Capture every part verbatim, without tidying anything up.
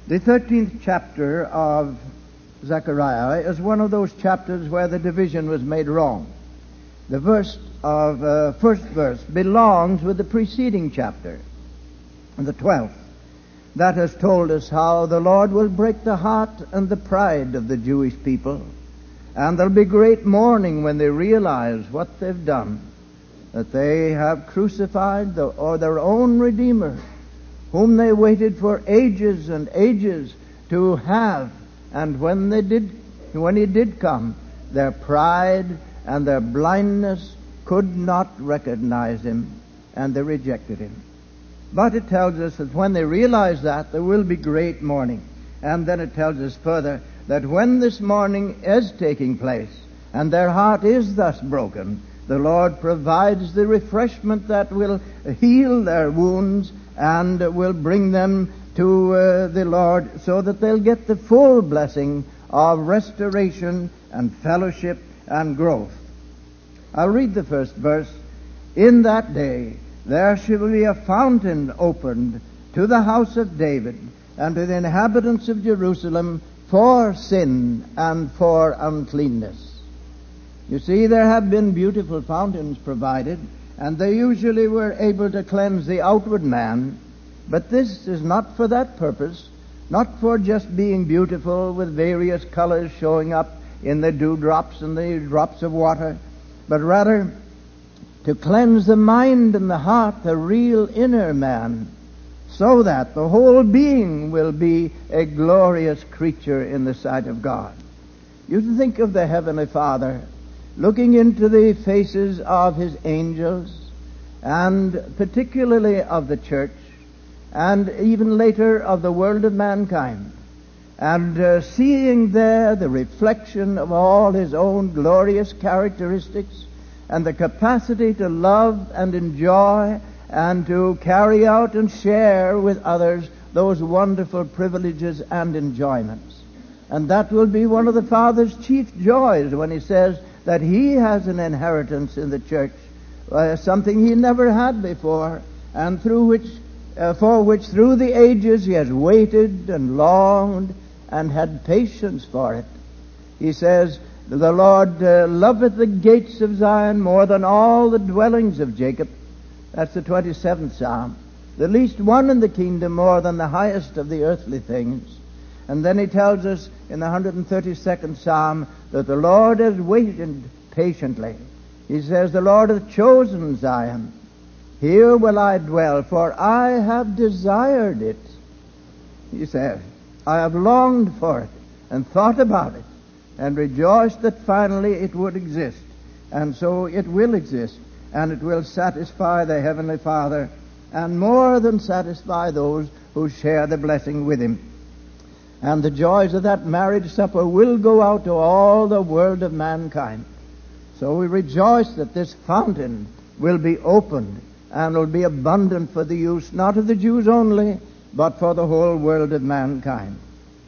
The thirteenth chapter of Zechariah is one of those chapters where the division was made wrong. The verse of uh, first verse belongs with the preceding chapter, the twelfth, that has told us how the Lord will break the heart and the pride of the Jewish people, and there'll be great mourning when they realize what they've done, that they have crucified the, or their own Redeemer, whom they waited for ages and ages to have, and when they did, when he did come, their pride and their blindness could not recognize him, and they rejected him. But it tells us that when they realize that, there will be great mourning. And then it tells us further that when this mourning is taking place, and their heart is thus broken, the Lord provides the refreshment that will heal their wounds and will bring them to uh, the Lord, so that they'll get the full blessing of restoration and fellowship and growth. I'll read the first verse. In that day there shall be a fountain opened to the house of David and to the inhabitants of Jerusalem for sin and for uncleanness. You see, there have been beautiful fountains provided, and they usually were able to cleanse the outward man, but this is not for that purpose, not for just being beautiful with various colors showing up in the dewdrops and the drops of water, but rather to cleanse the mind and the heart, the real inner man, so that the whole being will be a glorious creature in the sight of God. You think of the Heavenly Father looking into the faces of his angels, and particularly of the church, and even later of the world of mankind, and uh, seeing there the reflection of all his own glorious characteristics and the capacity to love and enjoy and to carry out and share with others those wonderful privileges and enjoyments. And that will be one of the Father's chief joys when he says that he has an inheritance in the church, uh, something he never had before, and through which, uh, for which through the ages he has waited and longed and had patience for it. He says, the Lord uh, loveth the gates of Zion more than all the dwellings of Jacob. That's the twenty-seventh Psalm. The least one in the kingdom more than the highest of the earthly things. And then he tells us in the one hundred thirty-second Psalm that the Lord has waited patiently. He says, the Lord hath chosen Zion. Here will I dwell, for I have desired it. He says, I have longed for it and thought about it and rejoiced that finally it would exist. And so it will exist, and it will satisfy the Heavenly Father, and more than satisfy those who share the blessing with him. And the joys of that marriage supper will go out to all the world of mankind. So we rejoice that this fountain will be opened and will be abundant for the use not of the Jews only, but for the whole world of mankind.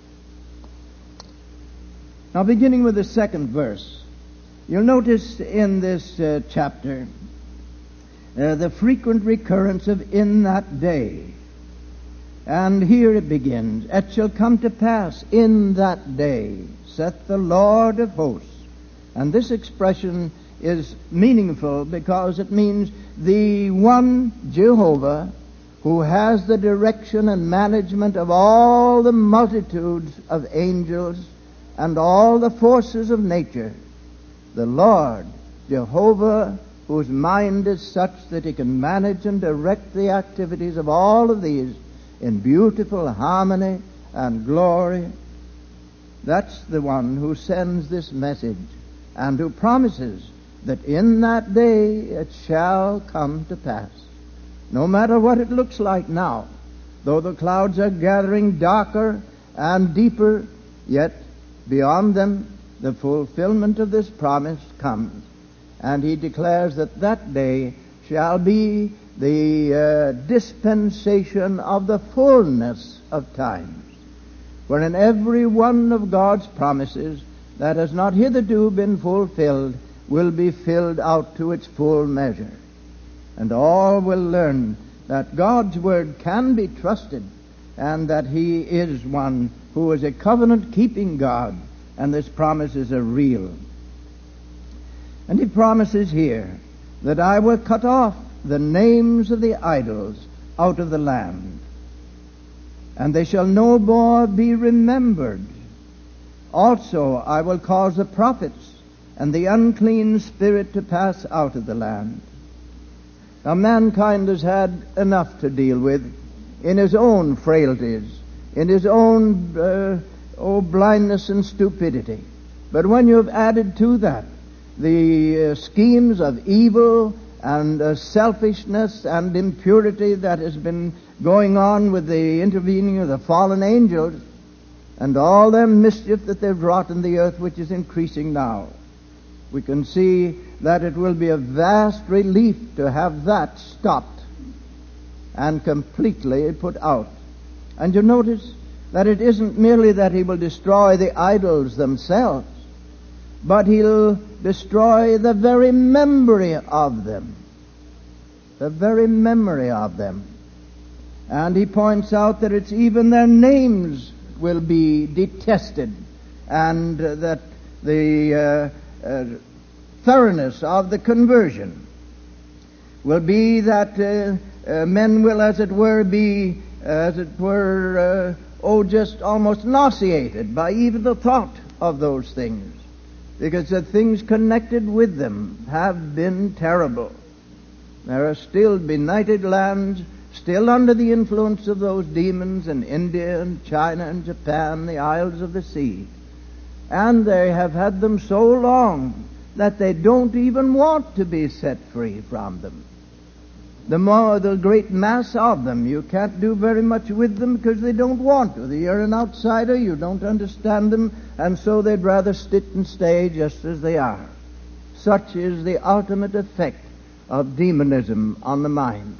Now, beginning with the second verse, you'll notice in this uh, chapter uh, the frequent recurrence of in that day. And here it begins, it shall come to pass in that day, saith the Lord of hosts. And this expression is meaningful because it means the one Jehovah who has the direction and management of all the multitudes of angels and all the forces of nature. The Lord, Jehovah, whose mind is such that he can manage and direct the activities of all of these in beautiful harmony and glory. That's the one who sends this message and who promises that in that day it shall come to pass. No matter what it looks like now, though the clouds are gathering darker and deeper, yet beyond them the fulfillment of this promise comes. And he declares that that day shall be the uh, dispensation of the fullness of times, wherein every one of God's promises that has not hitherto been fulfilled will be filled out to its full measure. And all will learn that God's word can be trusted, and that he is one who is a covenant-keeping God, and this promises are real. And he promises here that I will cut off the names of the idols out of the land, and they shall no more be remembered. Also I will cause the prophets and the unclean spirit to pass out of the land. Now mankind has had enough to deal with in his own frailties, in his own uh, oh, blindness and stupidity. But when you have added to that the uh, schemes of evil and uh, selfishness and impurity that has been going on with the intervening of the fallen angels, and all their mischief that they've wrought in the earth, which is increasing now, we can see that it will be a vast relief to have that stopped and completely put out. And you notice that it isn't merely that he will destroy the idols themselves, but he'll destroy the very memory of them. The very memory of them. And he points out that it's even their names will be detested, and uh, that the uh, uh, thoroughness of the conversion will be that uh, uh, men will, as it were, be, uh, as it were, uh, oh, just almost nauseated by even the thought of those things, because the things connected with them have been terrible. There are still benighted lands, still under the influence of those demons in India and China and Japan, the isles of the sea. And they have had them so long that they don't even want to be set free from them. The more, the great mass of them, you can't do very much with them because they don't want to. You're an outsider, you don't understand them, and so they'd rather sit and stay just as they are. Such is the ultimate effect of demonism on the mind.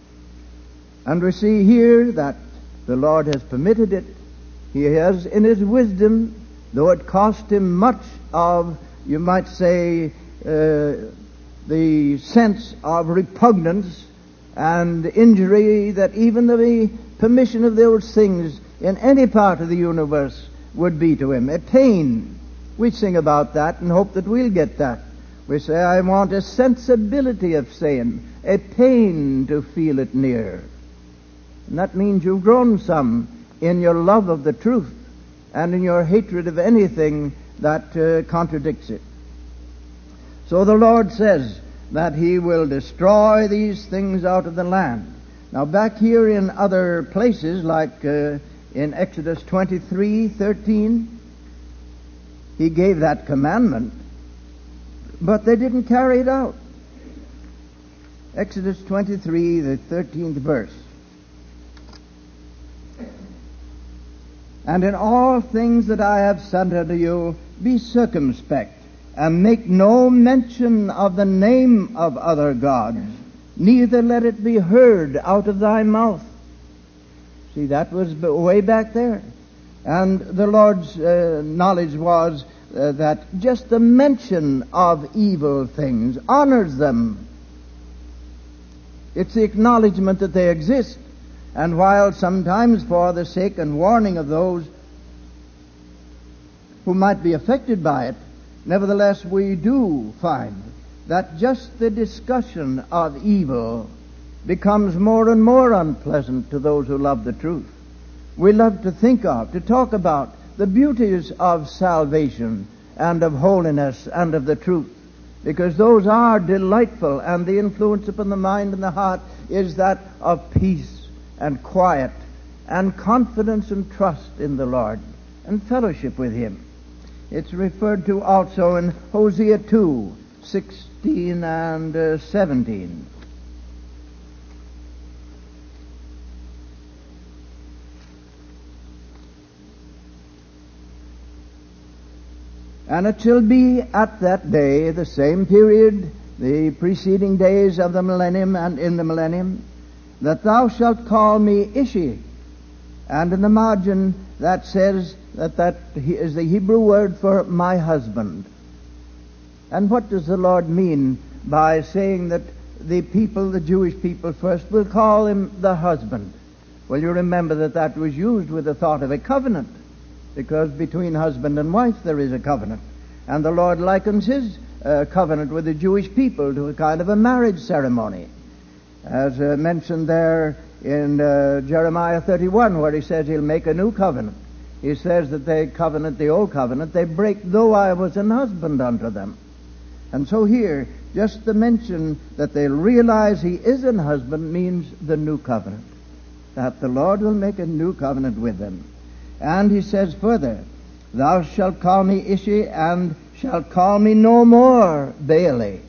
And we see here that the Lord has permitted it. He has, in his wisdom, though it cost him much of, you might say, uh, the sense of repugnance and injury, that even the permission of those things in any part of the universe would be to him. A pain. We sing about that and hope that we'll get that. We say, I want a sensibility of sin, a pain to feel it near. And that means you've grown some in your love of the truth and in your hatred of anything that uh, contradicts it. So the Lord says that he will destroy these things out of the land. Now back here in other places, like uh, in Exodus twenty-three thirteen, he gave that commandment, but they didn't carry it out. Exodus twenty-three, the thirteenth verse. And in all things that I have said unto you, be circumspect, and make no mention of the name of other gods, neither let it be heard out of thy mouth. See, that was way back there. And the Lord's uh, knowledge was uh, that just the mention of evil things honors them. It's the acknowledgement that they exist. And while sometimes for the sake and warning of those who might be affected by it, nevertheless we do find that just the discussion of evil becomes more and more unpleasant to those who love the truth. We love to think of, to talk about the beauties of salvation and of holiness and of the truth, because those are delightful, and the influence upon the mind and the heart is that of peace and quiet and confidence and trust in the Lord and fellowship with him. It's referred to also in Hosea two sixteen and uh, seventeen. And it shall be at that day, the same period, the preceding days of the millennium and in the millennium, that thou shalt call me Ishi. And in the margin that says that that is the Hebrew word for my husband. And what does the Lord mean by saying that the people, the Jewish people first, will call him the husband? Well, you remember that that was used with the thought of a covenant, because between husband and wife there is a covenant. And the Lord likens his uh, covenant with the Jewish people to a kind of a marriage ceremony, as uh, mentioned there in uh, Jeremiah thirty-one, where he says he'll make a new covenant. He says that they covenant the old covenant, they break, though I was an husband unto them. And so here, just the mention that they'll realize he is an husband means the new covenant, that the Lord will make a new covenant with them. And he says further, thou shalt call me Ishi, and shalt call me no more Baali.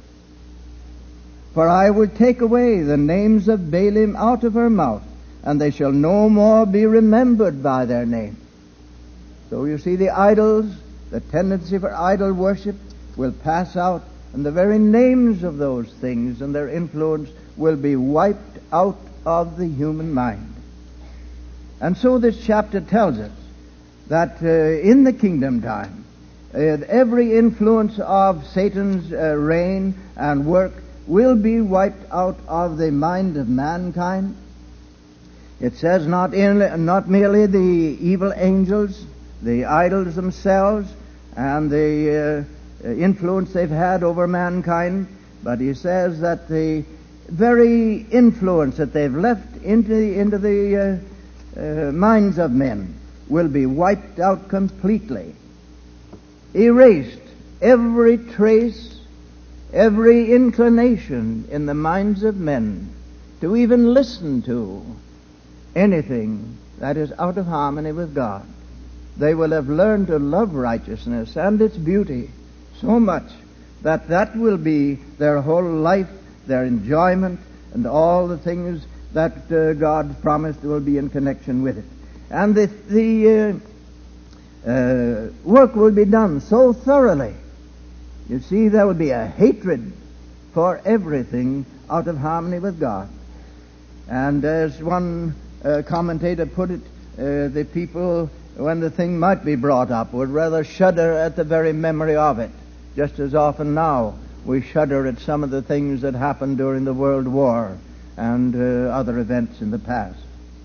For I will take away the names of Baalim out of her mouth, and they shall no more be remembered by their name. So you see, the idols, the tendency for idol worship will pass out, and the very names of those things and their influence will be wiped out of the human mind. And so this chapter tells us that uh, in the kingdom time, uh, every influence of Satan's uh, reign and work will be wiped out of the mind of mankind. It says not in, not merely the evil angels, the idols themselves, and the uh, influence they've had over mankind, but he says that the very influence that they've left into the, into the uh, uh, minds of men will be wiped out completely, erased. Every trace, every inclination in the minds of men to even listen to anything that is out of harmony with God. They will have learned to love righteousness and its beauty so much that that will be their whole life, their enjoyment, and all the things that uh, God promised will be in connection with it. And the, the uh, uh, work will be done so thoroughly. You see, there will be a hatred for everything out of harmony with God. And as one uh, commentator put it, uh, the people, when the thing might be brought up, would rather shudder at the very memory of it, just as often now we shudder at some of the things that happened during the World War and uh, other events in the past.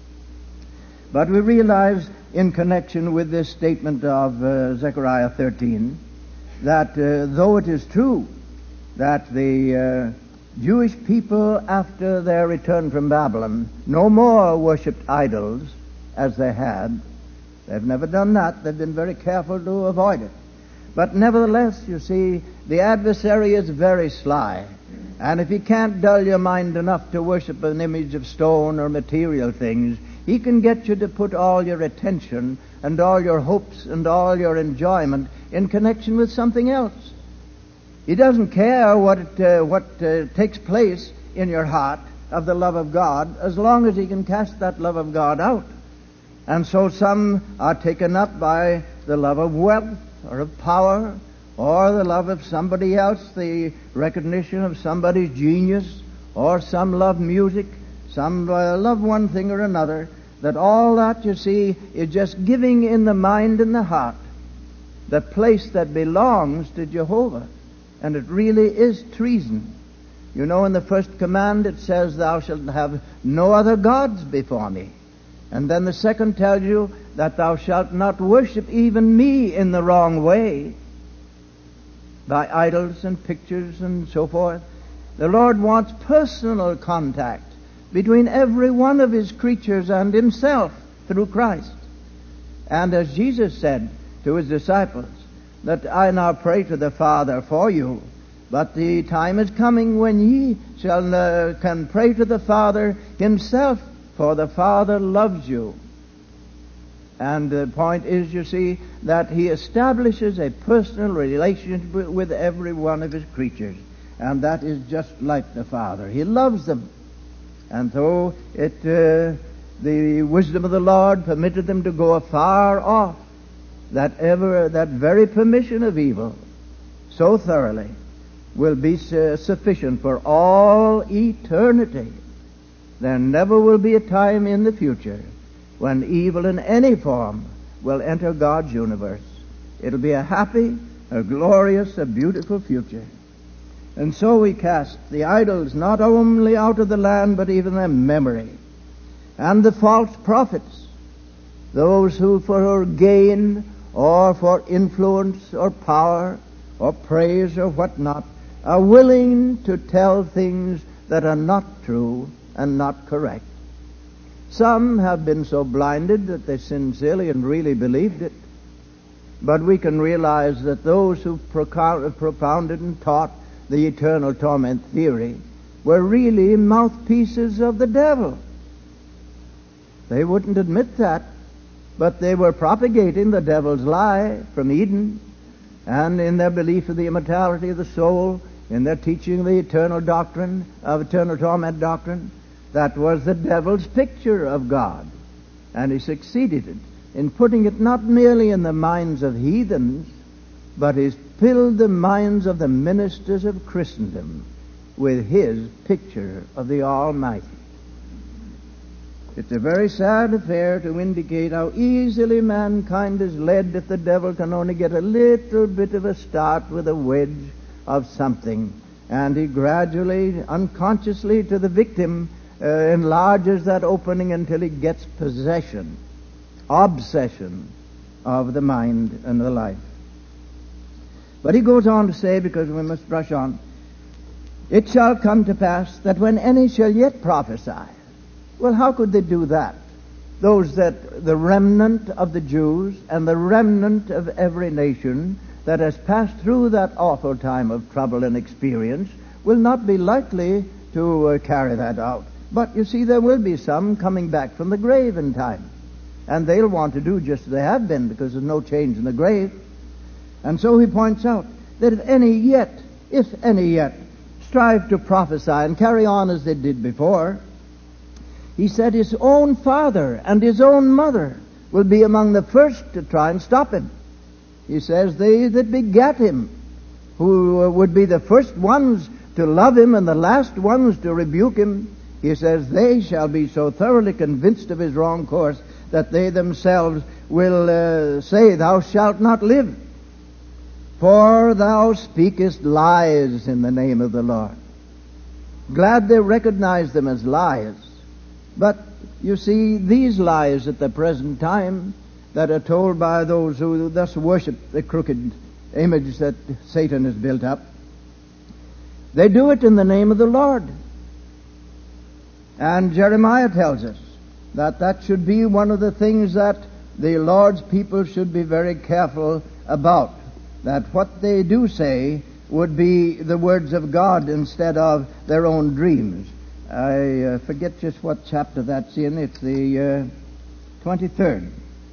But we realize in connection with this statement of uh, Zechariah thirteen that uh, though it is true that the uh, Jewish people after their return from Babylon no more worshipped idols as they had, they've never done that. They've been very careful to avoid it. But nevertheless, you see, the adversary is very sly. And if he can't dull your mind enough to worship an image of stone or material things, he can get you to put all your attention and all your hopes and all your enjoyment in connection with something else. He doesn't care what it, uh, what uh, takes place in your heart of the love of God, as long as he can cast that love of God out. And so some are taken up by the love of wealth or of power, or the love of somebody else, the recognition of somebody's genius, or some love music, some uh, love one thing or another, that all that, you see, is just giving in the mind and the heart the place that belongs to Jehovah. And it really is treason. You know, in the first command it says, thou shalt have no other gods before me. And then the second tells you that thou shalt not worship even me in the wrong way, by idols and pictures and so forth. The Lord wants personal contact between every one of his creatures and himself through Christ. And as Jesus said to his disciples, that I now pray to the Father for you, but the time is coming when ye shall uh, can pray to the Father himself, for the Father loves you. And the point is, you see, that he establishes a personal relationship with every one of his creatures. And that is just like the Father. He loves them. And so it, uh, the wisdom of the Lord permitted them to go afar off that ever, that very permission of evil so thoroughly will be su- sufficient for all eternity. There never will be a time in the future when evil in any form will enter God's universe. It'll be a happy, a glorious, a beautiful future. And so we cast the idols not only out of the land, but even their memory. And the false prophets, those who for gain or for influence or power or praise or whatnot are willing to tell things that are not true and not correct. Some have been so blinded that they sincerely and really believed it. But we can realize that those who propounded and taught the eternal torment theory were really mouthpieces of the devil. They wouldn't admit that, but they were propagating the devil's lie from Eden, and in their belief of the immortality of the soul, in their teaching of the eternal doctrine, of eternal torment doctrine, that was the devil's picture of God. And he succeeded in putting it not merely in the minds of heathens, but he filled the minds of the ministers of Christendom with his picture of the Almighty. It's a very sad affair to indicate how easily mankind is led if the devil can only get a little bit of a start with a wedge of something. And he gradually, unconsciously to the victim, uh, enlarges that opening until he gets possession, obsession of the mind and the life. But he goes on to say, because we must rush on, it shall come to pass that when any shall yet prophesy. Well, how could they do that? Those that, the remnant of the Jews and the remnant of every nation that has passed through that awful time of trouble and experience will not be likely to uh, carry that out. But you see, there will be some coming back from the grave in time. And they'll want to do just as they have been, because there's no change in the grave. And so he points out that if any yet, if any yet, strive to prophesy and carry on as they did before, he said his own father and his own mother will be among the first to try and stop him. He says they that begat him, who would be the first ones to love him and the last ones to rebuke him, he says they shall be so thoroughly convinced of his wrong course that they themselves will uh, say, thou shalt not live, for thou speakest lies in the name of the Lord. Glad they recognize them as lies. But, you see, these lies at the present time that are told by those who thus worship the crooked image that Satan has built up, they do it in the name of the Lord. And Jeremiah tells us that that should be one of the things that the Lord's people should be very careful about, that what they do say would be the words of God instead of their own dreams. I uh, forget just what chapter that's in. It's the uh, twenty-third.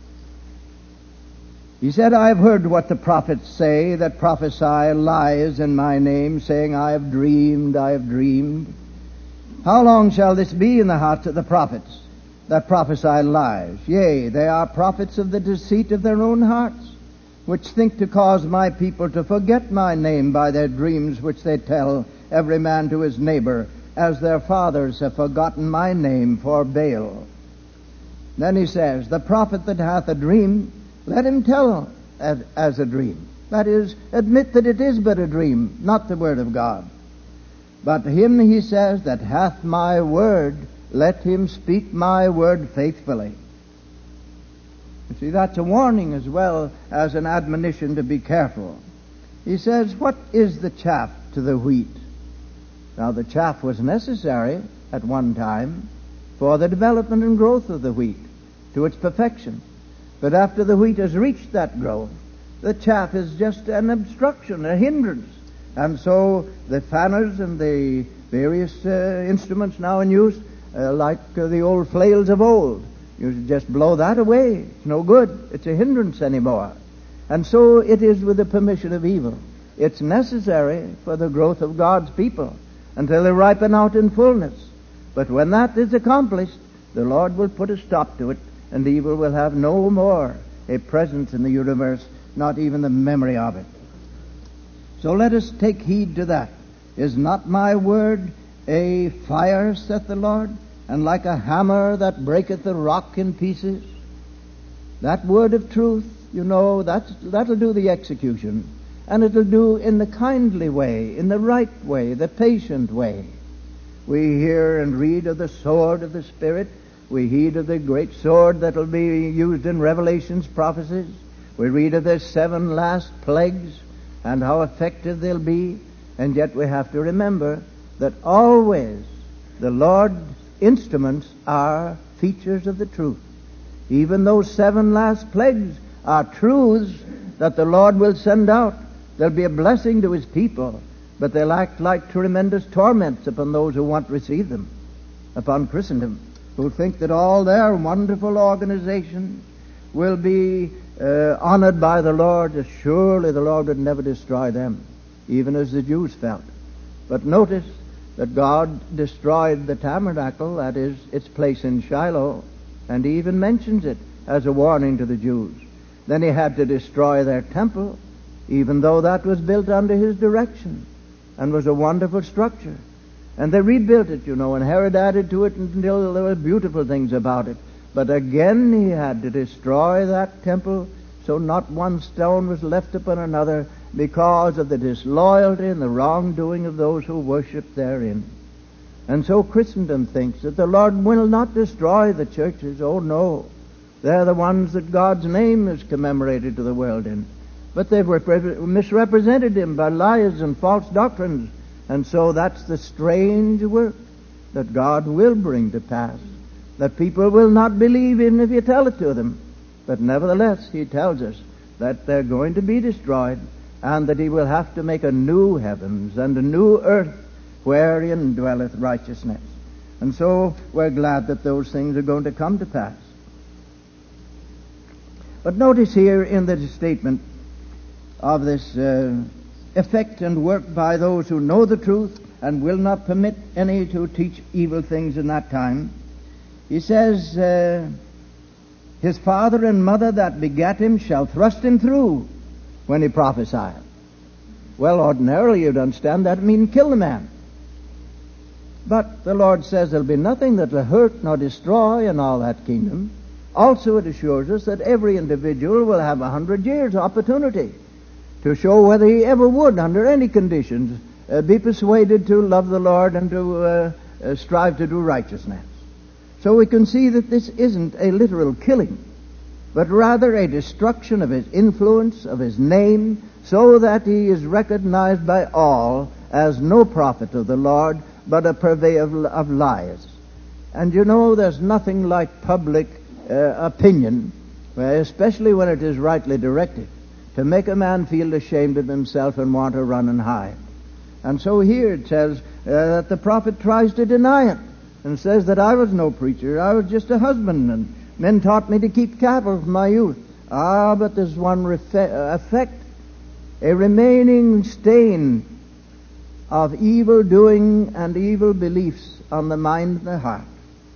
He said, I have heard what the prophets say that prophesy lies in my name, saying, I have dreamed, I have dreamed. How long shall this be in the hearts of the prophets that prophesy lies? Yea, they are prophets of the deceit of their own hearts, which think to cause my people to forget my name by their dreams which they tell every man to his neighbor, as their fathers have forgotten my name for Baal. Then he says, the prophet that hath a dream, let him tell as, as a dream. That is, admit that it is but a dream, not the word of God. But him, he says, that hath my word, let him speak my word faithfully. You see, that's a warning as well as an admonition to be careful. He says, what is the chaff to the wheat? Now, the chaff was necessary at one time for the development and growth of the wheat to its perfection. But after the wheat has reached that growth, the chaff is just an obstruction, a hindrance. And so the fanners and the various uh, instruments now in use, uh, like uh, the old flails of old, you just blow that away. It's no good. It's a hindrance anymore. And so it is with the permission of evil. It's necessary for the growth of God's people until they ripen out in fullness. But when that is accomplished, the Lord will put a stop to it, and evil will have no more a presence in the universe, not even the memory of it. So let us take heed to that. Is not my word a fire, saith the Lord, and like a hammer that breaketh the rock in pieces? That word of truth, you know, that's, that'll do the execution. And it'll do in the kindly way, in the right way, the patient way. We hear and read of the sword of the Spirit, We heed of the great sword that will be used in Revelation's prophecies. We read of the seven last plagues and how effective they'll be. And yet we have to remember that always the Lord's instruments are features of the truth. Even those seven last plagues are truths that the Lord will send out. They'll be a blessing to His people, but they'll act like tremendous torments upon those who want to receive them, upon Christendom, who think that all their wonderful organizations will be uh, honored by the Lord. Surely the Lord would never destroy them, even as the Jews felt. But notice that God destroyed the tabernacle, that is, its place in Shiloh, and He even mentions it as a warning to the Jews. Then He had to destroy their temple, even though that was built under His direction and was a wonderful structure. And they rebuilt it, you know, and Herod added to it until there were beautiful things about it. But again He had to destroy that temple, so not one stone was left upon another, because of the disloyalty and the wrongdoing of those who worship therein. And so Christendom thinks that the Lord will not destroy the churches. Oh no, they're the ones that God's name is commemorated to the world in. But they've repre- misrepresented Him by lies and false doctrines. And so that's the strange work that God will bring to pass, that people will not believe even if you tell it to them. But nevertheless, He tells us that they're going to be destroyed, and that He will have to make a new heavens and a new earth wherein dwelleth righteousness. And so we're glad that those things are going to come to pass. But notice here in the statement of this uh, effect and work by those who know the truth and will not permit any to teach evil things in that time, he says, uh, his father and mother that begat him shall thrust him through when he prophesieth. Well, ordinarily you'd understand that mean kill the man. But the Lord says there'll be nothing that will hurt nor destroy in all that kingdom. Also it assures us that every individual will have a hundred years opportunity to show whether he ever would, under any conditions, uh, be persuaded to love the Lord and to uh, uh, strive to do righteousness. So we can see that this isn't a literal killing, but rather a destruction of his influence, of his name, so that he is recognized by all as no prophet of the Lord, but a purveyor of lies. And you know, there's nothing like public uh, opinion, especially when it is rightly directed, to make a man feel ashamed of himself and want to run and hide. And so here it says uh, that the prophet tries to deny it and says that I was no preacher, I was just a husbandman. Men taught me to keep cattle from my youth. Ah, but there's one refe- effect, a remaining stain of evil doing and evil beliefs on the mind and the heart.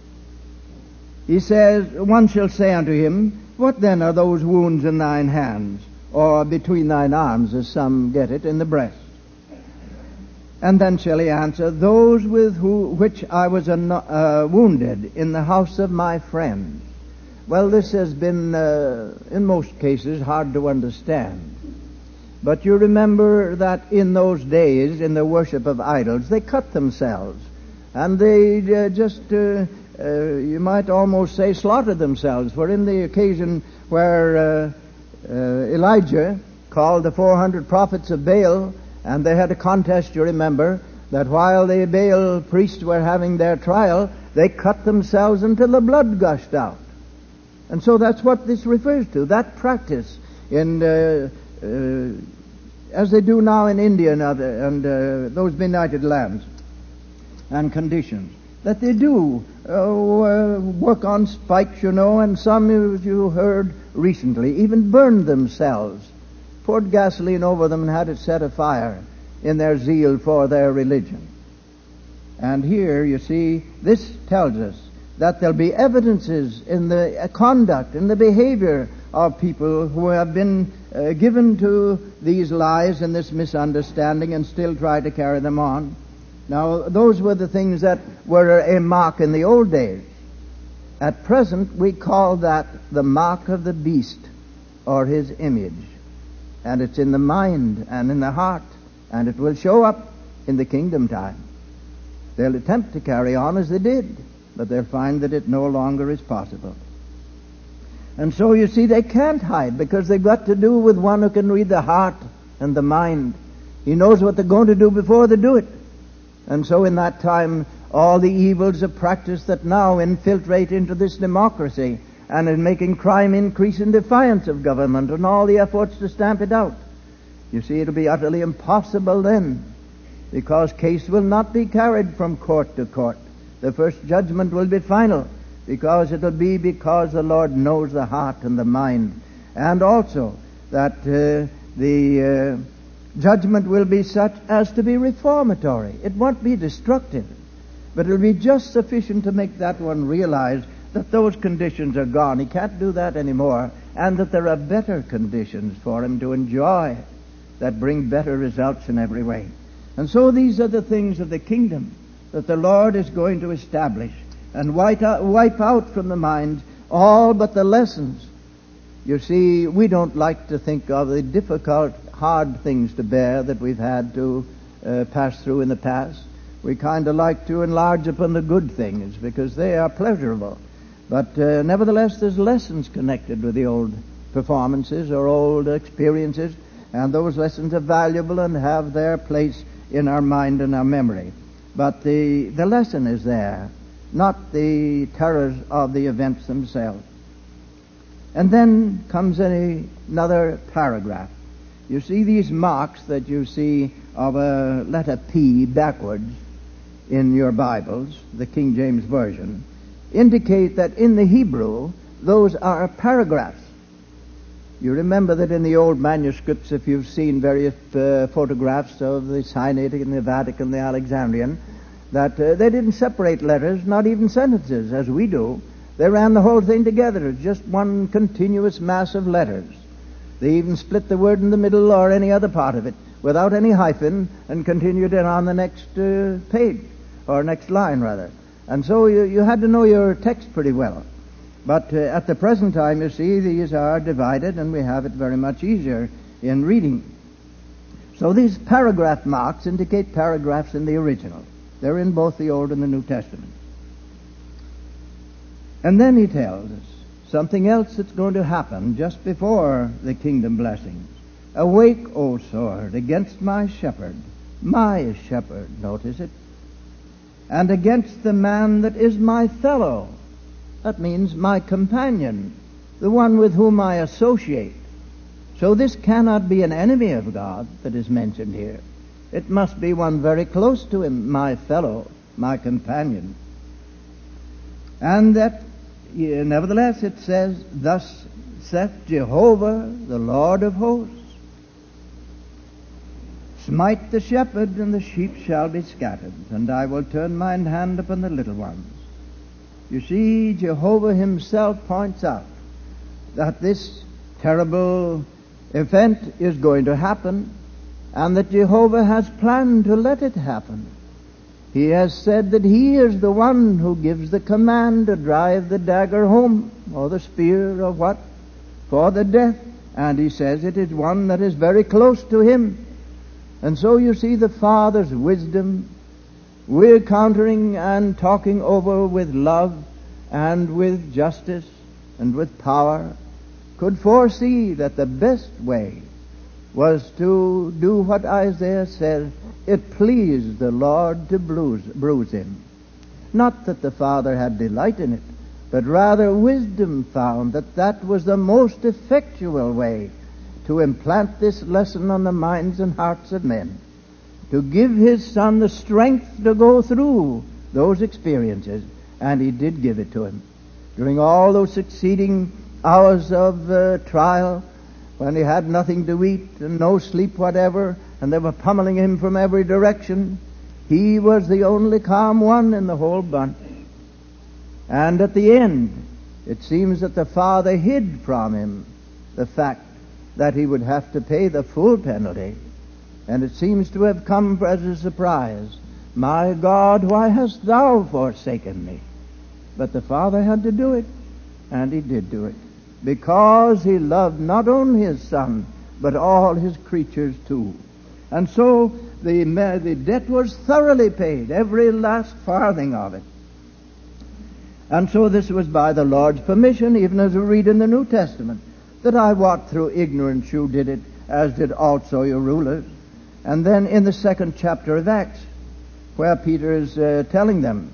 He says, one shall say unto him, what then are those wounds in thine hands, or between thine arms, as some get it, in the breast? And then shall he answer, those with who, which I was uh, wounded in the house of my friends. Well, this has been, uh, in most cases, hard to understand. But you remember that in those days, in the worship of idols, they cut themselves. And they uh, just, uh, uh, you might almost say, slaughtered themselves. For in the occasion where uh, uh, Elijah called the four hundred prophets of Baal, and they had a contest, you remember, that while the Baal priests were having their trial, they cut themselves until the blood gushed out. And so that's what this refers to, that practice in, uh, uh, as they do now in India and, other, and uh, those benighted lands and conditions, that they do uh, uh, work on spikes, you know, and some, as you heard recently, even burned themselves, poured gasoline over them and had it set afire in their zeal for their religion. And here, you see, this tells us that there'll be evidences in the conduct, in the behavior of people who have been uh, given to these lies and this misunderstanding and still try to carry them on. Now, those were the things that were a mark in the old days. At present, we call that the mark of the beast, or his image. And it's in the mind and in the heart, and it will show up in the kingdom time. They'll attempt to carry on as they did. but they'll find that it no longer is possible. And so you see, they can't hide, because they've got to do with one who can read the heart and the mind. He knows what they're going to do before they do it. And so in that time, all the evils of practice that now infiltrate into this democracy and in making crime increase in defiance of government and all the efforts to stamp it out. You see, it'll be utterly impossible then, because case will not be carried from court to court. The first judgment will be final, because it'll be because the Lord knows the heart and the mind. And also that uh, the uh, judgment will be such as to be reformatory. It won't be destructive, but it'll be just sufficient to make that one realize that those conditions are gone. He can't do that anymore, and that there are better conditions for him to enjoy that bring better results in every way. And so these are the things of the kingdom that the Lord is going to establish and wipe out, wipe out from the mind all but the lessons. You see, we don't like to think of the difficult, hard things to bear that we've had to uh, pass through in the past. We kind of like to enlarge upon the good things because they are pleasurable. But uh, nevertheless, there's lessons connected with the old performances or old experiences, and those lessons are valuable and have their place in our mind and our memory. But the, the lesson is there, not the terrors of the events themselves. And then comes a, another paragraph. You see these marks that you see of a letter P backwards in your Bibles, the King James Version, indicate that in the Hebrew, those are paragraphs. You remember that in the old manuscripts, if you've seen various uh, photographs of the Sinaitic and the Vatican, the Alexandrian, that uh, they didn't separate letters, not even sentences, as we do. They ran the whole thing together. It's just one continuous mass of letters. They even split the word in the middle or any other part of it without any hyphen and continued it on the next uh, page, or next line, rather. And so you, you had to know your text pretty well. But uh, at the present time, you see, these are divided, and we have it very much easier in reading. So these paragraph marks indicate paragraphs in the original. They're in both the Old and the New Testament. And then he tells us something else that's going to happen just before the kingdom blessings. Awake, O sword, against my shepherd, my shepherd, notice it, and against the man that is my fellow. That means my companion, the one with whom I associate. So this cannot be an enemy of God that is mentioned here. It must be one very close to him, my fellow, my companion. And that, nevertheless, it says, thus saith Jehovah, the Lord of hosts, smite the shepherd, and the sheep shall be scattered, and I will turn mine hand upon the little ones. You see, Jehovah himself points out that this terrible event is going to happen, and that Jehovah has planned to let it happen. He has said that he is the one who gives the command to drive the dagger home, or the spear, or what, for the death. And he says it is one that is very close to him. And so you see the Father's wisdom, we're countering and talking over with love and with justice and with power, could foresee that the best way was to do what Isaiah says, it pleased the Lord to bruise, bruise him. Not that the Father had delight in it, but rather wisdom found that that was the most effectual way to implant this lesson on the minds and hearts of men, to give his Son the strength to go through those experiences, and he did give it to him. During all those succeeding hours of uh, trial, when he had nothing to eat and no sleep whatever, and they were pummeling him from every direction, he was the only calm one in the whole bunch. And at the end, it seems that the Father hid from him the fact that he would have to pay the full penalty. And it seems to have come as a surprise. My God, why hast thou forsaken me? But the Father had to do it, and he did do it, because he loved not only his Son, but all his creatures too. And so the, the debt was thoroughly paid, every last farthing of it. And so this was by the Lord's permission, even as we read in the New Testament, that I wot through ignorance you did it, as did also your rulers. And then in the second chapter of Acts, where Peter is uh, telling them,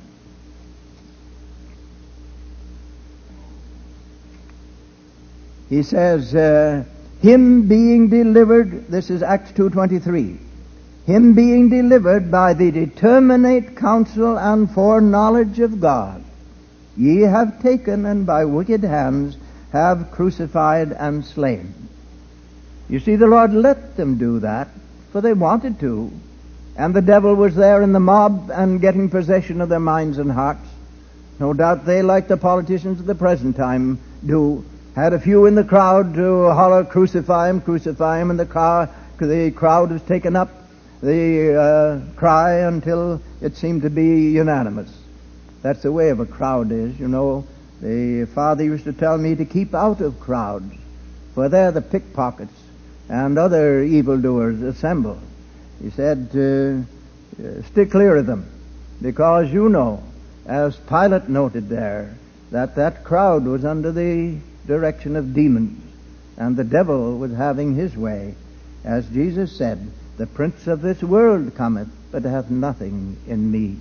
he says, uh, him being delivered, this is Acts two twenty-three, him being delivered by the determinate counsel and foreknowledge of God, ye have taken and by wicked hands have crucified and slain. You see, the Lord let them do that, for they wanted to, and the devil was there in the mob and getting possession of their minds and hearts. No doubt they, like the politicians of the present time do, had a few in the crowd to holler, crucify him, crucify him, and the, car, the crowd was taken up the uh, cry until it seemed to be unanimous. That's the way of a crowd is, you know. The father used to tell me to keep out of crowds, for they're the pickpockets and other evildoers assemble. He said, uh, stick clear of them, because you know, as Pilate noted there, that that crowd was under the direction of demons, and the devil was having his way. As Jesus said, the prince of this world cometh, but hath nothing in me.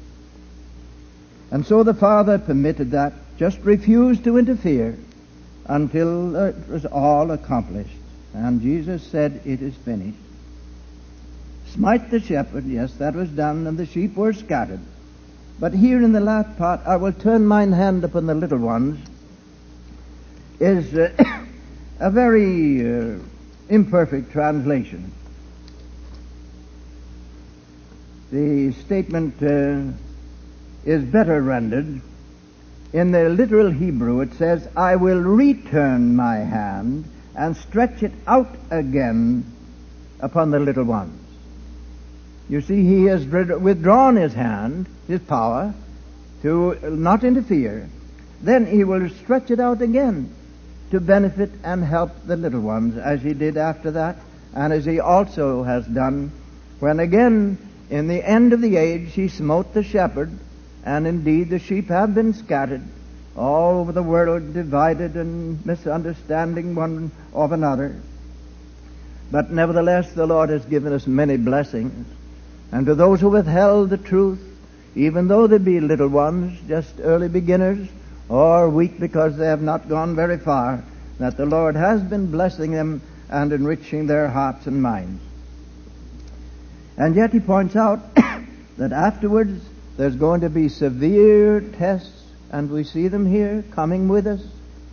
And so the Father permitted that, just refused to interfere until it was all accomplished. And Jesus said, it is finished. Smite the shepherd, yes, that was done, and the sheep were scattered. But here in the last part, I will turn mine hand upon the little ones, is uh, a very uh, imperfect translation. The statement uh, is better rendered. In the literal Hebrew it says, I will return my hand and stretch it out again upon the little ones. You see, he has withdrawn his hand, his power, to not interfere. Then he will stretch it out again to benefit and help the little ones, as he did after that, and as he also has done when again, in the end of the age, he smote the shepherd, and indeed the sheep have been scattered all over the world, divided and misunderstanding one of another. But nevertheless, the Lord has given us many blessings. And to those who withheld the truth, even though they be little ones, just early beginners, or weak because they have not gone very far, that the Lord has been blessing them and enriching their hearts and minds. And yet he points out that afterwards there's going to be severe tests, and we see them here coming with us.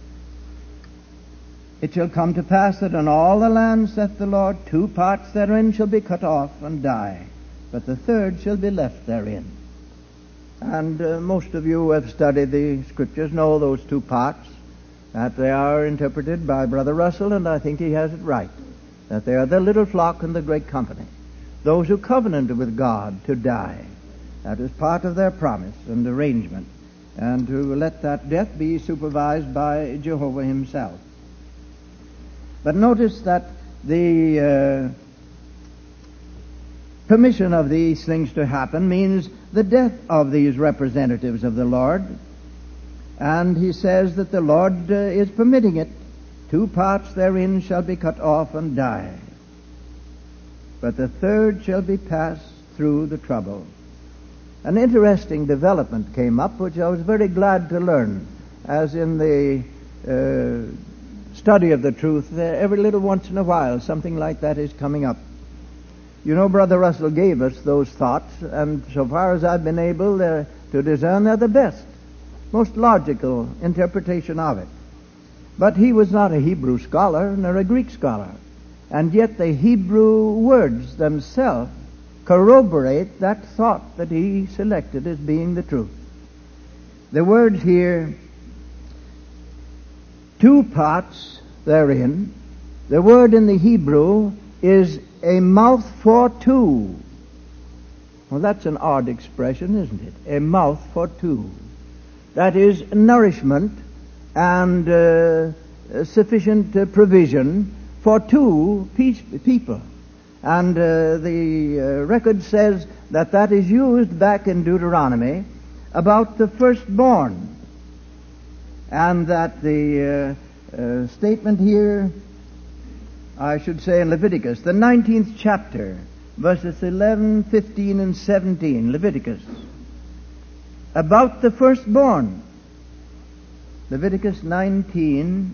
It shall come to pass that in all the land, saith the Lord, two parts therein shall be cut off and die, but the third shall be left therein. And uh, most of you who have studied the Scriptures know those two parts, that they are interpreted by Brother Russell, and I think he has it right, that they are the little flock and the great company, those who covenanted with God to die. That is part of their promise and arrangement, and to let that death be supervised by Jehovah himself. But notice that the uh, permission of these things to happen means the death of these representatives of the Lord. And he says that the Lord uh, is permitting it. Two parts therein shall be cut off and die, but the third shall be passed through the trouble. An interesting development came up, which I was very glad to learn, as in the uh, study of the truth, every little once in a while something like that is coming up. You know, Brother Russell gave us those thoughts, and so far as I've been able uh, to discern, they're the best, most logical interpretation of it. But he was not a Hebrew scholar nor a Greek scholar, and yet the Hebrew words themselves corroborate that thought that he selected as being the truth. The words here, two parts therein, the word in the Hebrew is a mouth for two. Well, that's an odd expression, isn't it? A mouth for two. That is nourishment and uh, sufficient uh, provision for two peace, people. And uh, the uh, record says that that is used back in Deuteronomy about the firstborn. and that the uh, uh, statement here, I should say in Leviticus, the nineteenth chapter, verses eleven, fifteen, and seventeen, Leviticus, about the firstborn. Leviticus nineteen,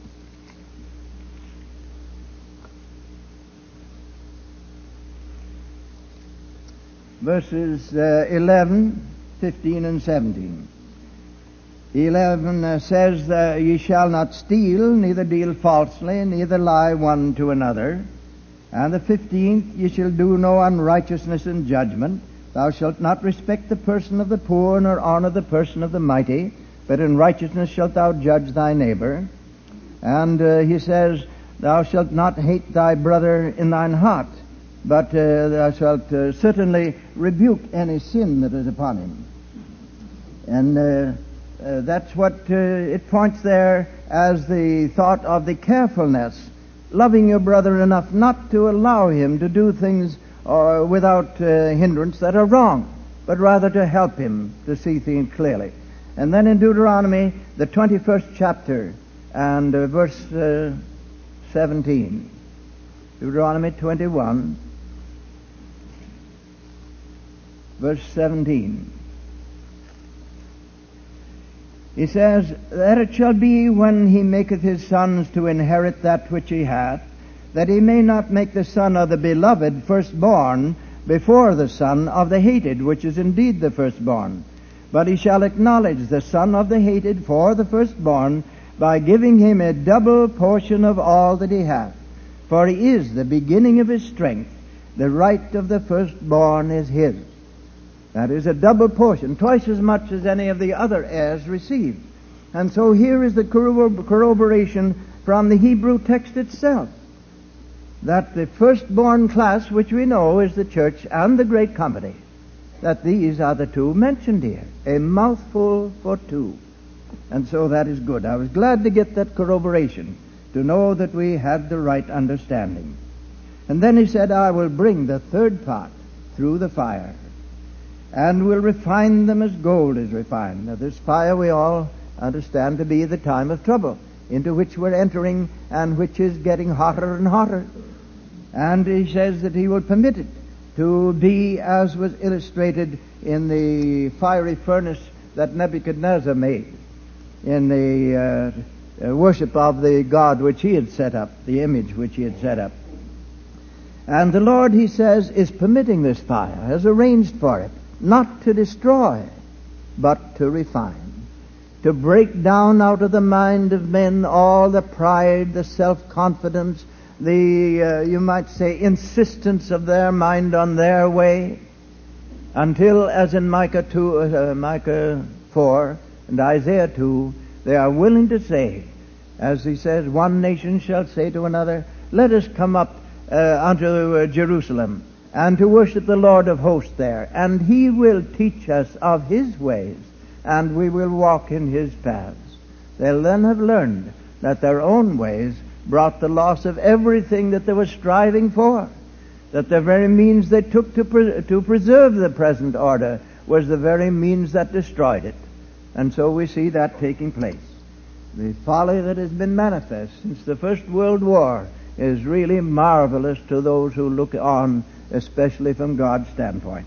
verses uh, eleven, fifteen, and seventeen. eleven uh, says, uh, Ye shall not steal, neither deal falsely, neither lie one to another. And the fifteenth, Ye shall do no unrighteousness in judgment. Thou shalt not respect the person of the poor, nor honor the person of the mighty, but in righteousness shalt thou judge thy neighbor. And uh, he says, Thou shalt not hate thy brother in thine heart, but uh, thou shalt uh, certainly rebuke any sin that is upon him. And uh, uh, that's what uh, it points there as the thought of the carefulness, loving your brother enough not to allow him to do things uh, without uh, hindrance that are wrong, but rather to help him to see things clearly. And then in Deuteronomy, the twenty-first chapter, and uh, verse uh, seventeen. Deuteronomy twenty-one, verse seventeen. He says, That it shall be when he maketh his sons to inherit that which he hath, that he may not make the son of the beloved firstborn before the son of the hated, which is indeed the firstborn. But he shall acknowledge the son of the hated for the firstborn by giving him a double portion of all that he hath. For he is the beginning of his strength. The right of the firstborn is his. That is a double portion, twice as much as any of the other heirs received. And so here is the corroboration from the Hebrew text itself, that the firstborn class, which we know is the church and the great company, that these are the two mentioned here. A mouthful for two. And so that is good. I was glad to get that corroboration, to know that we had the right understanding. And then he said, I will bring the third part through the fire, and will refine them as gold is refined. Now this fire we all understand to be the time of trouble, into which we're entering, and which is getting hotter and hotter. And he says that he will permit it to be as was illustrated in the fiery furnace that Nebuchadnezzar made in the uh, uh, worship of the god which he had set up, the image which he had set up. And the Lord, he says, is permitting this fire, has arranged for it, not to destroy, but to refine, to break down out of the mind of men all the pride, the self-confidence, the, uh, you might say, insistence of their mind on their way, until, as in Micah two, uh, Micah four and Isaiah two, they are willing to say, as he says, one nation shall say to another, Let us come up uh, unto uh, Jerusalem, and to worship the Lord of hosts there, and he will teach us of his ways, and we will walk in his paths. They'll then have learned that their own ways brought the loss of everything that they were striving for, that the very means they took to, pre- to preserve the present order was the very means that destroyed it. And so we see that taking place. The folly that has been manifest since the First World War is really marvelous to those who look on, especially from God's standpoint.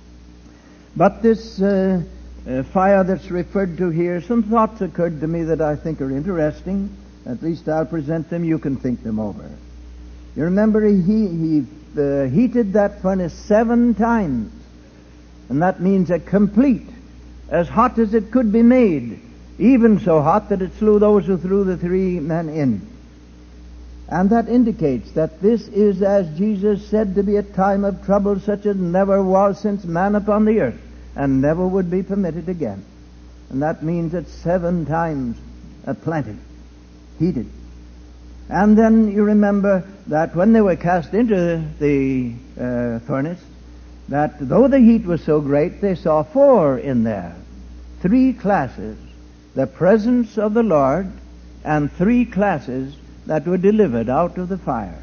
But this uh, uh, fire that's referred to here, some thoughts occurred to me that I think are interesting. At least I'll present them. You can think them over. You remember he, he uh, heated that furnace seven times. And that means a complete, as hot as it could be made, even so hot that it slew those who threw the three men in. And that indicates that this is, as Jesus said, to be a time of trouble such as never was since man upon the earth, and never would be permitted again. And that means it's seven times a plenty, heated. And then you remember that when they were cast into the uh, furnace, that though the heat was so great, they saw four in there, three classes, the presence of the Lord, and three classes that were delivered out of the fire.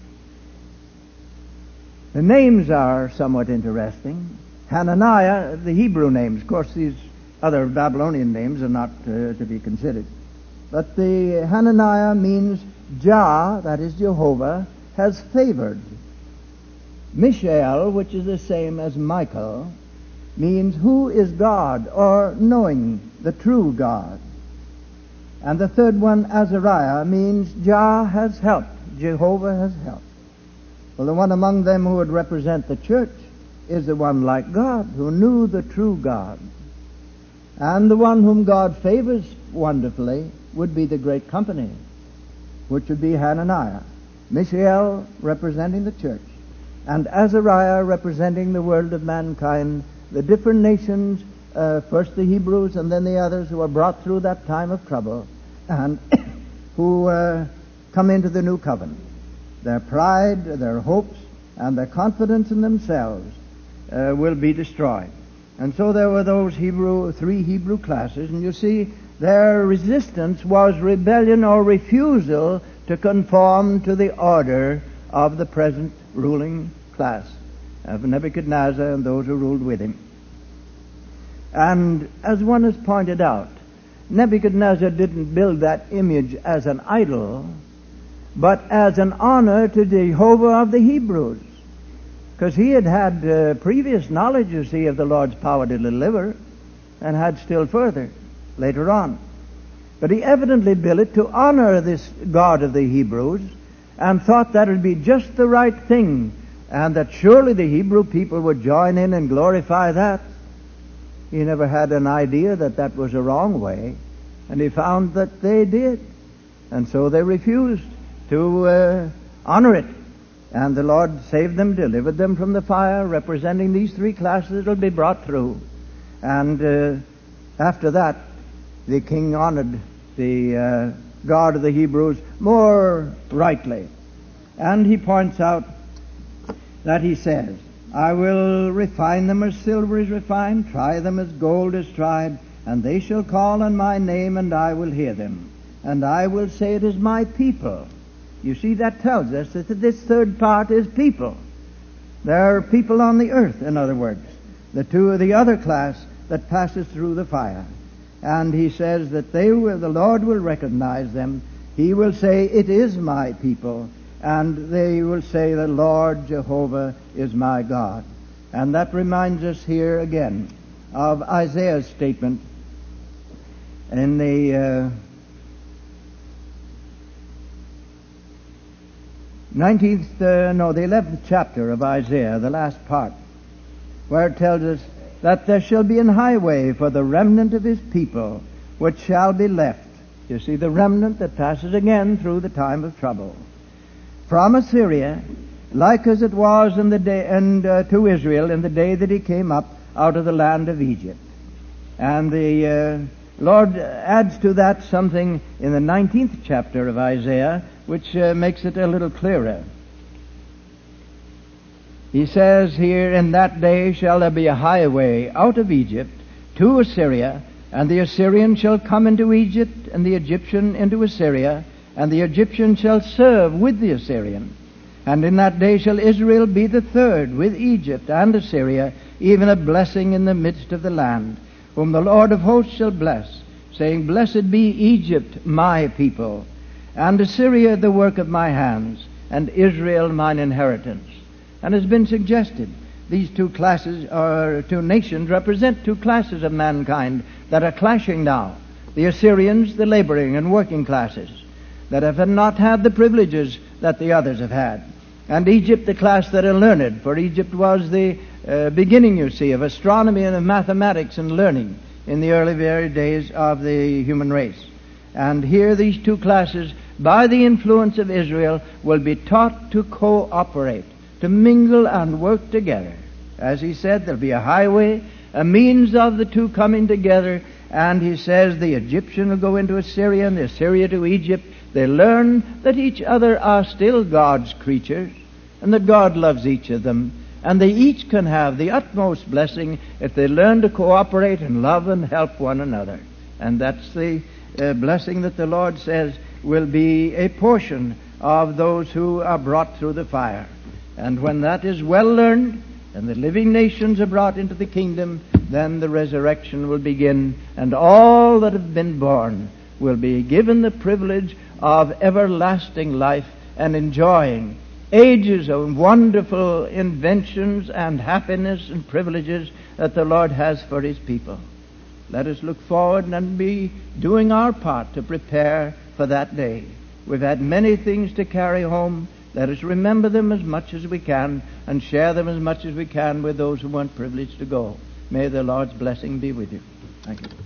The names are somewhat interesting. Hananiah, the Hebrew names, of course these Other Babylonian names are not uh, to be considered. But the Hananiah means Jah, that is Jehovah, has favored. Mishael, which is the same as Michael, means who is God, or knowing the true God. And the third one, Azariah, means Jah has helped, Jehovah has helped. Well, the one among them who would represent the church is the one like God, who knew the true God. And the one whom God favors wonderfully would be the great company, which would be Hananiah. Mishael representing the church, and Azariah representing the world of mankind, the different nations, uh, first the Hebrews and then the others who are brought through that time of trouble, and who uh, come into the new covenant. Their pride, their hopes, and their confidence in themselves uh, will be destroyed. And so there were those Hebrew, three Hebrew classes, and you see their resistance was rebellion or refusal to conform to the order of the present ruling class of Nebuchadnezzar and those who ruled with him. And as one has pointed out, Nebuchadnezzar didn't build that image as an idol, but as an honor to Jehovah of the Hebrews. Because he had had uh, previous knowledge, you see, of the Lord's power to deliver, and had still further later on. But he evidently built it to honor this God of the Hebrews, and thought that would be just the right thing, and that surely the Hebrew people would join in and glorify that. He never had an idea that that was a wrong way, and he found that they did. And so they refused to uh, honor it. And the Lord saved them, delivered them from the fire, representing these three classes that will be brought through. And uh, after that, the king honored the uh, God of the Hebrews more rightly. And he points out that he says, I will refine them as silver is refined, try them as gold is tried, and they shall call on my name, and I will hear them. And I will say, it is my people. You see, that tells us that this third part is people. There are people on the earth, in other words, the two of the other class that passes through the fire. And he says that they will, the Lord will recognize them. He will say, it is my people. And they will say, the Lord Jehovah is my God. And that reminds us here again of Isaiah's statement in the uh, nineteenth, uh, no, the eleventh chapter of Isaiah, the last part, where it tells us that there shall be an highway for the remnant of his people, which shall be left. You see, the remnant that passes again through the time of trouble. From Assyria, like as it was in the day, and uh, to Israel in the day that he came up out of the land of Egypt. And the uh, Lord adds to that something in the nineteenth chapter of Isaiah, which uh, makes it a little clearer. He says here, in that day shall there be a highway out of Egypt to Assyria, and the Assyrian shall come into Egypt, and the Egyptian into Assyria, and the Egyptian shall serve with the Assyrian. And in that day shall Israel be the third with Egypt and Assyria, even a blessing in the midst of the land, whom the Lord of hosts shall bless, saying, Blessed be Egypt, my people, and Assyria the work of my hands, and Israel mine inheritance. And has been suggested, these two classes, or two nations, represent two classes of mankind that are clashing now. The Assyrians, the laboring and working classes, that have not had the privileges that the others have had. And Egypt, the class that are learned, for Egypt was the uh, beginning, you see, of astronomy and of mathematics and learning in the early very days of the human race. And here these two classes, by the influence of Israel, will be taught to cooperate, to mingle and work together. As he said, there'll be a highway, a means of the two coming together, and he says the Egyptian will go into Assyria and the Assyria to Egypt. They learn that each other are still God's creatures, and that God loves each of them, and they each can have the utmost blessing if they learn to cooperate and love and help one another. And that's the uh, blessing that the Lord says will be a portion of those who are brought through the fire. And when that is well learned, and the living nations are brought into the kingdom, then the resurrection will begin, and all that have been born will be given the privilege of everlasting life and enjoying ages of wonderful inventions and happiness and privileges that the Lord has for His people. Let us look forward and be doing our part to prepare for that day. We've had many things to carry home. Let us remember them as much as we can and share them as much as we can with those who weren't privileged to go. May the Lord's blessing be with you. Thank you.